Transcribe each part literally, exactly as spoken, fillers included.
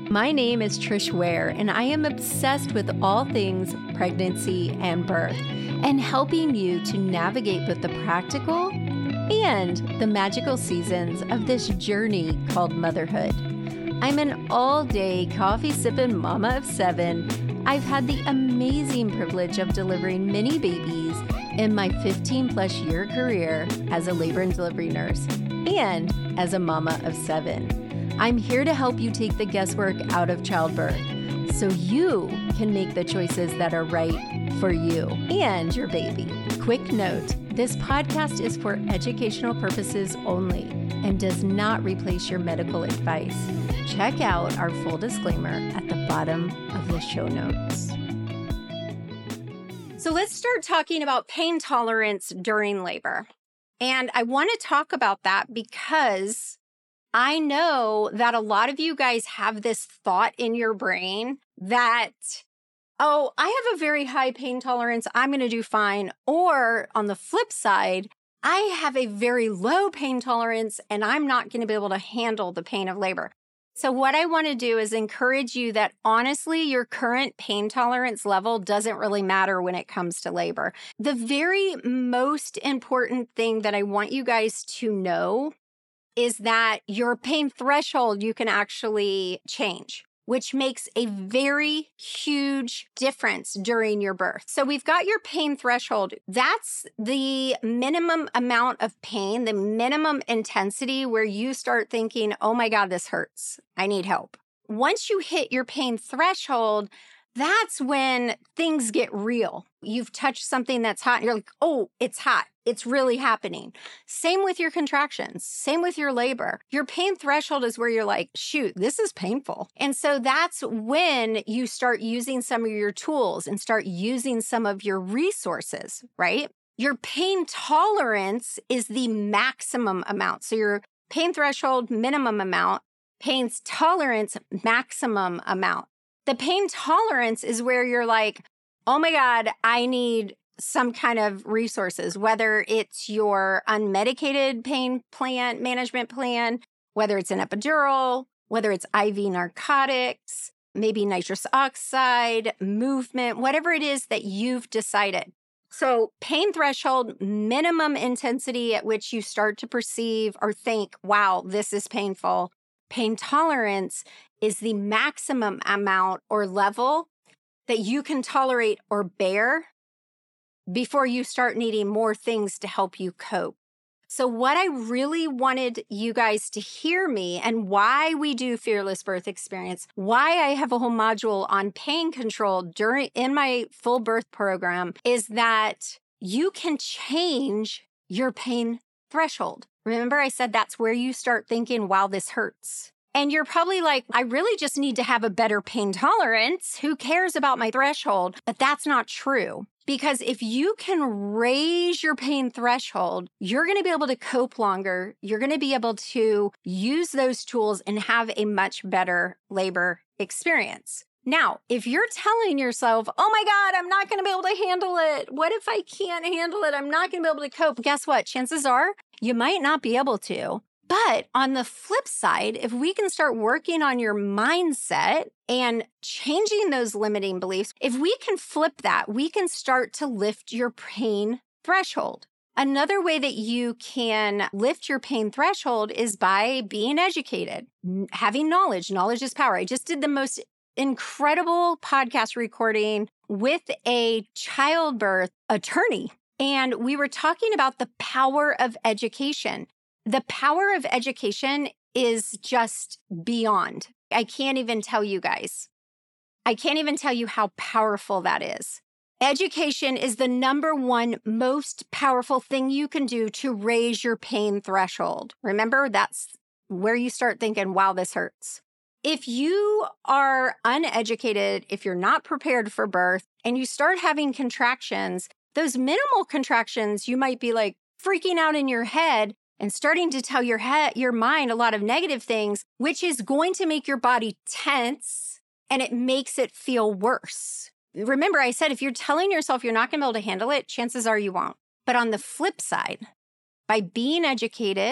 My name is Trish Ware, and I am obsessed with all things pregnancy and birth, and helping you to navigate both the practical and the magical seasons of this journey called motherhood. I'm an all-day coffee-sipping mama of seven. I've had the amazing privilege of delivering many babies in my fifteen-plus year career as a labor and delivery nurse and as a mama of seven. I'm here to help you take the guesswork out of childbirth so you can make the choices that are right for you and your baby. Quick note, this podcast is for educational purposes only and does not replace your medical advice. Check out our full disclaimer at the bottom of the show notes. So let's start talking about pain tolerance during labor. And I want to talk about that because I know that a lot of you guys have this thought in your brain that, oh, I have a very high pain tolerance, I'm going to do fine. Or on the flip side, I have a very low pain tolerance and I'm not going to be able to handle the pain of labor. So what I want to do is encourage you that honestly, your current pain tolerance level doesn't really matter when it comes to labor. The very most important thing that I want you guys to know is that your pain threshold you can actually change, which makes a very huge difference during your birth. So we've got your pain threshold. That's the minimum amount of pain, the minimum intensity where you start thinking, oh my God, this hurts. I need help. Once you hit your pain threshold, that's when things get real. You've touched something that's hot and you're like, oh, it's hot. It's really happening. Same with your contractions. Same with your labor. Your pain threshold is where you're like, shoot, this is painful. And so that's when you start using some of your tools and start using some of your resources, right? Your pain tolerance is the maximum amount. So your pain threshold, minimum amount, pain tolerance, maximum amount. The pain tolerance is where you're like, oh my God, I need some kind of resources, whether it's your unmedicated pain plan, management plan, whether it's an epidural, whether it's I V narcotics, maybe nitrous oxide, movement, whatever it is that you've decided. So pain threshold, minimum intensity at which you start to perceive or think, wow, this is painful. Pain tolerance is the maximum amount or level that you can tolerate or bear before you start needing more things to help you cope. So what I really wanted you guys to hear me and why we do Fearless Birth Experience, why I have a whole module on pain control during in my full birth program is that you can change your pain threshold. Remember I said that's where you start thinking, wow, this hurts. And you're probably like, I really just need to have a better pain tolerance. Who cares about my threshold? But that's not true. Because if you can raise your pain threshold, you're going to be able to cope longer. You're going to be able to use those tools and have a much better labor experience. Now, if you're telling yourself, oh my God, I'm not going to be able to handle it. What if I can't handle it? I'm not going to be able to cope. Guess what? Chances are you might not be able to. But on the flip side, if we can start working on your mindset and changing those limiting beliefs, if we can flip that, we can start to lift your pain threshold. Another way that you can lift your pain threshold is by being educated, having knowledge. Knowledge is power. I just did the most incredible podcast recording with a childbirth attorney, and we were talking about the power of education. The power of education is just beyond. I can't even tell you guys. I can't even tell you how powerful that is. Education is the number one most powerful thing you can do to raise your pain threshold. Remember, that's where you start thinking, wow, this hurts. If you are uneducated, if you're not prepared for birth, and you start having contractions, those minimal contractions, you might be like freaking out in your head and starting to tell your head, your mind a lot of negative things, which is going to make your body tense and it makes it feel worse. Remember, I said, if you're telling yourself you're not going to be able to handle it, chances are you won't. But on the flip side, by being educated,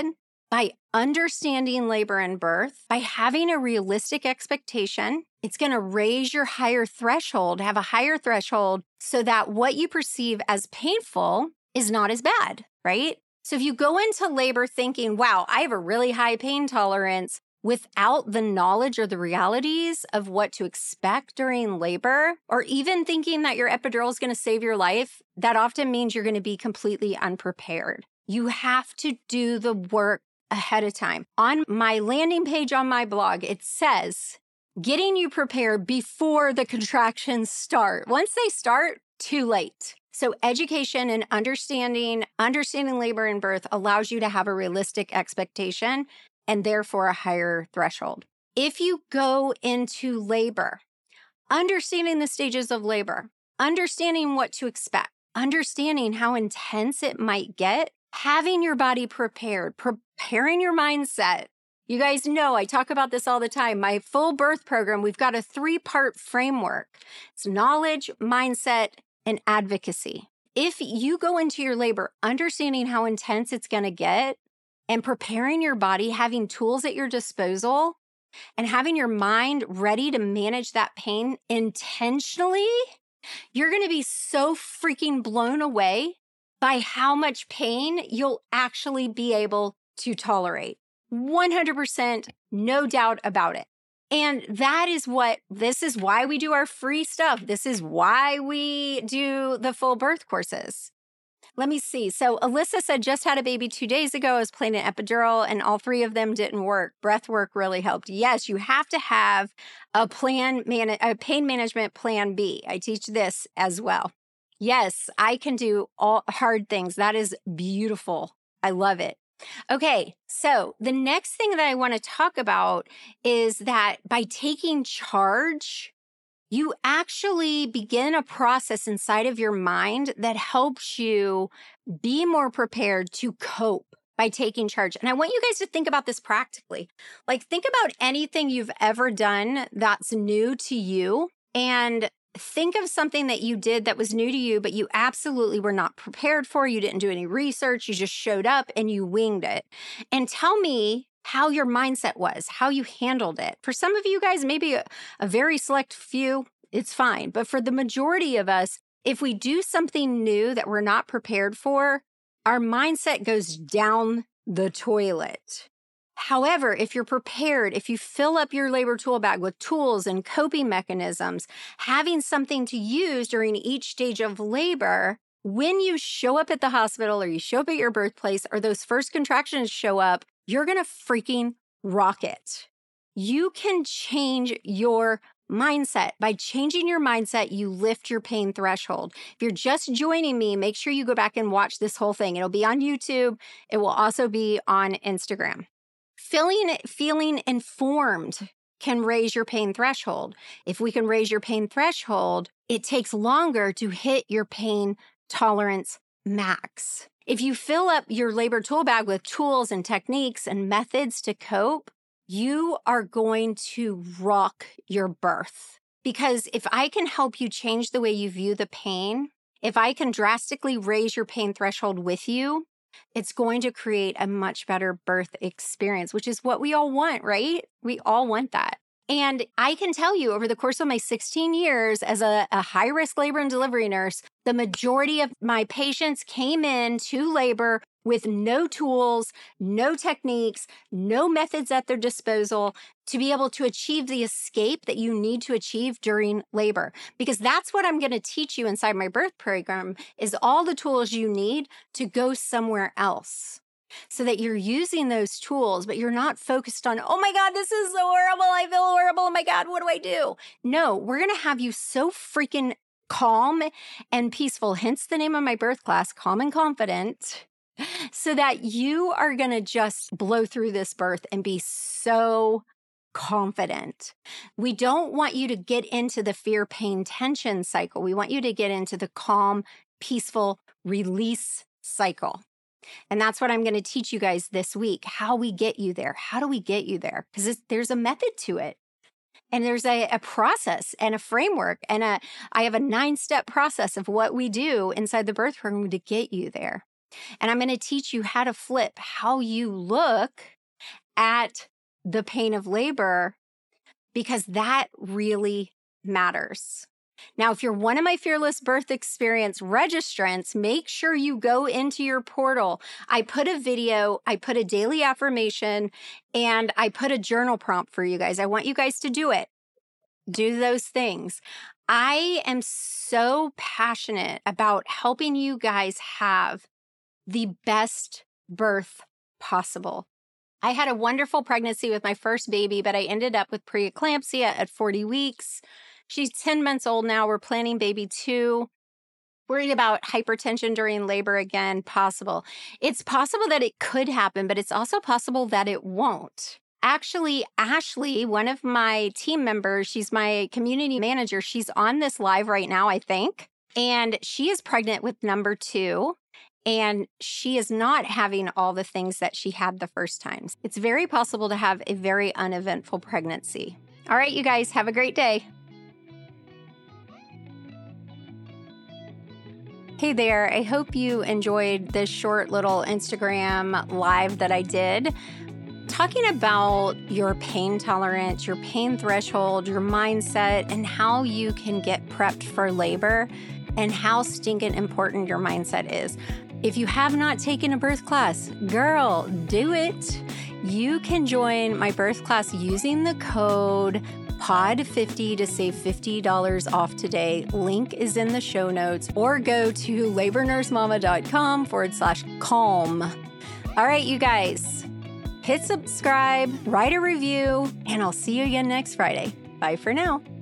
by understanding labor and birth, by having a realistic expectation. It's going to raise your higher threshold, have a higher threshold so that what you perceive as painful is not as bad, right? So if you go into labor thinking, wow, I have a really high pain tolerance without the knowledge or the realities of what to expect during labor, or even thinking that your epidural is going to save your life, that often means you're going to be completely unprepared. You have to do the work ahead of time. On my landing page on my blog, it says, getting you prepared before the contractions start. Once they start, too late. So education and understanding, understanding labor and birth allows you to have a realistic expectation and therefore a higher threshold. If you go into labor, understanding the stages of labor, understanding what to expect, understanding how intense it might get, having your body prepared, preparing your mindset. You guys know I talk about this all the time. My full birth program, we've got a three-part framework. It's knowledge, mindset, and advocacy. If you go into your labor understanding how intense it's going to get and preparing your body, having tools at your disposal, and having your mind ready to manage that pain intentionally, you're going to be so freaking blown away by how much pain you'll actually be able to tolerate. one hundred percent, no doubt about it. And that is what, this is why we do our free stuff. This is why we do the full birth courses. Let me see. So Alyssa said, just had a baby two days ago. I was playing an epidural and all three of them didn't work. Breath work really helped. Yes, you have to have a plan, man, a pain management plan B. I teach this as well. Yes, I can do all hard things. That is beautiful. I love it. Okay, so the next thing that I want to talk about is that by taking charge, you actually begin a process inside of your mind that helps you be more prepared to cope by taking charge. And I want you guys to think about this practically. Like, think about anything you've ever done that's new to you, and think of something that you did that was new to you, but you absolutely were not prepared for. You didn't do any research. You just showed up and you winged it. And tell me how your mindset was, how you handled it. For some of you guys, maybe a, a very select few, it's fine. But for the majority of us, if we do something new that we're not prepared for, our mindset goes down the toilet. However, if you're prepared, if you fill up your labor tool bag with tools and coping mechanisms, having something to use during each stage of labor, when you show up at the hospital or you show up at your birthplace or those first contractions show up, you're going to freaking rock it. You can change your mindset. By changing your mindset, you lift your pain threshold. If you're just joining me, make sure you go back and watch this whole thing. It'll be on YouTube. It will also be on Instagram. Feeling, feeling informed can raise your pain threshold. If we can raise your pain threshold, it takes longer to hit your pain tolerance max. If you fill up your labor tool bag with tools and techniques and methods to cope, you are going to rock your birth. Because if I can help you change the way you view the pain, if I can drastically raise your pain threshold with you, it's going to create a much better birth experience, which is what we all want, right? We all want that. And I can tell you over the course of my sixteen years as a, a high-risk labor and delivery nurse, the majority of my patients came in to labor with no tools, no techniques, no methods at their disposal to be able to achieve the escape that you need to achieve during labor. Because that's what I'm going to teach you inside my birth program is all the tools you need to go somewhere else. So that you're using those tools, but you're not focused on, oh my God, this is so horrible. I feel horrible. Oh my God, what do I do? No, we're going to have you so freaking calm and peaceful, hence the name of my birth class, Calm and Confident, so that you are going to just blow through this birth and be so confident. We don't want you to get into the fear, pain, tension cycle. We want you to get into the calm, peaceful release cycle. And that's what I'm going to teach you guys this week, how we get you there. How do we get you there? Because there's a method to it. And there's a, a process and a framework. And a, I have a nine-step process of what we do inside the birth program to get you there. And I'm going to teach you how to flip how you look at the pain of labor, because that really matters. Now, if you're one of my Fearless Birth Experience registrants, make sure you go into your portal. I put a video, I put a daily affirmation, and I put a journal prompt for you guys. I want you guys to do it. Do those things. I am so passionate about helping you guys have the best birth possible. I had a wonderful pregnancy with my first baby, but I ended up with preeclampsia at forty weeks. She's ten months old now. We're planning baby two. Worried about hypertension during labor again, possible. It's possible that it could happen, but it's also possible that it won't. Actually, Ashley, one of my team members, she's my community manager. She's on this live right now, I think. And she is pregnant with number two. And she is not having all the things that she had the first times. It's very possible to have a very uneventful pregnancy. All right, you guys, have a great day. Hey there, I hope you enjoyed this short little Instagram live that I did, talking about your pain tolerance, your pain threshold, your mindset, and how you can get prepped for labor and how stinking important your mindset is. If you have not taken a birth class, girl, do it. You can join my birth class using the code P O D fifty to save fifty dollars off today. Link is in the show notes, or go to labornursemama.com forward slash calm. All right, you guys, hit subscribe, write a review, and I'll see you again next Friday. Bye for now.